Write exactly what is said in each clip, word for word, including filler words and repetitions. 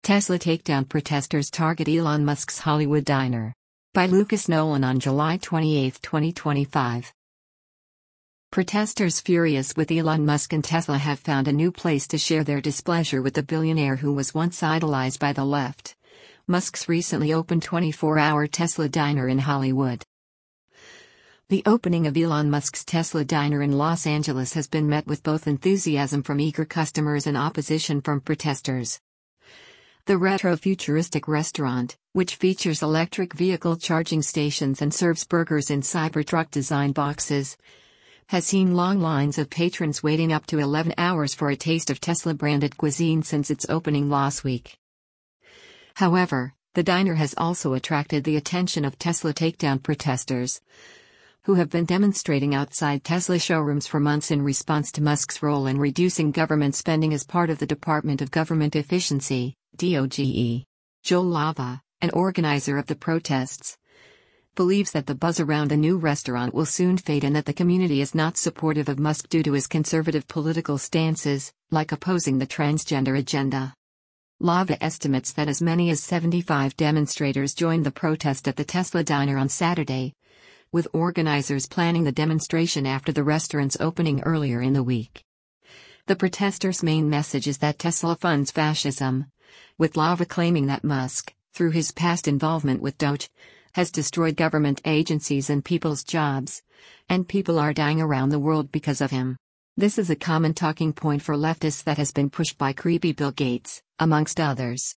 Tesla takedown protesters target Elon Musk's Hollywood diner. By Lucas Nolan on July twenty-eighth, twenty twenty-five. Protesters furious with Elon Musk and Tesla have found a new place to share their displeasure with the billionaire who was once idolized by the left. Musk's recently opened twenty-four hour Tesla diner in Hollywood. The opening of Elon Musk's Tesla diner in Los Angeles has been met with both enthusiasm from eager customers and opposition from protesters. The retro-futuristic restaurant, which features electric vehicle charging stations and serves burgers in Cybertruck-designed boxes, has seen long lines of patrons waiting up to eleven hours for a taste of Tesla-branded cuisine since its opening last week. However, the diner has also attracted the attention of Tesla takedown protesters, who have been demonstrating outside Tesla showrooms for months in response to Musk's role in reducing government spending as part of the Department of Government Efficiency, D O G E. Joel Lava, an organizer of the protests, believes that the buzz around the new restaurant will soon fade and that the community is not supportive of Musk due to his conservative political stances, like opposing the transgender agenda. Lava estimates that as many as seventy-five demonstrators joined the protest at the Tesla diner on Saturday, with organizers planning the demonstration after the restaurant's opening earlier in the week. The protesters' main message is that Tesla funds fascism, with Lava claiming that Musk, through his past involvement with Doge, has destroyed government agencies and people's jobs, and people are dying around the world because of him. This is a common talking point for leftists that has been pushed by creepy Bill Gates, amongst others.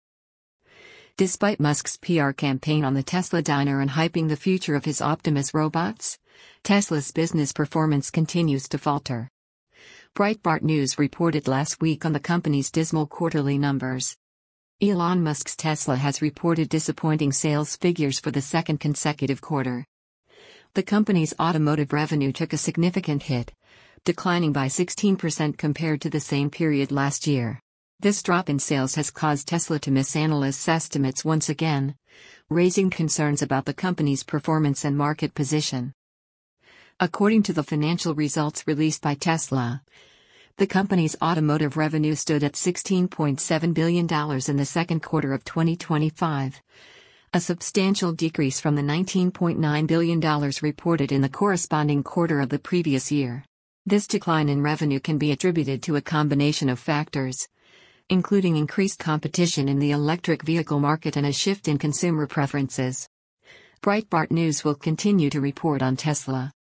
Despite Musk's P R campaign on the Tesla diner and hyping the future of his Optimus robots, Tesla's business performance continues to falter. Breitbart News reported last week on the company's dismal quarterly numbers. Elon Musk's Tesla has reported disappointing sales figures for the second consecutive quarter. The company's automotive revenue took a significant hit, declining by sixteen percent compared to the same period last year. This drop in sales has caused Tesla to miss analysts' estimates once again, raising concerns about the company's performance and market position. According to the financial results released by Tesla, the company's automotive revenue stood at sixteen point seven billion dollars in the second quarter of twenty twenty-five, a substantial decrease from the nineteen point nine billion dollars reported in the corresponding quarter of the previous year. This decline in revenue can be attributed to a combination of factors, including increased competition in the electric vehicle market and a shift in consumer preferences. Breitbart News will continue to report on Tesla.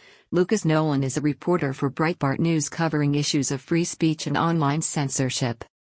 Lucas Nolan is a reporter for Breitbart News covering issues of free speech and online censorship.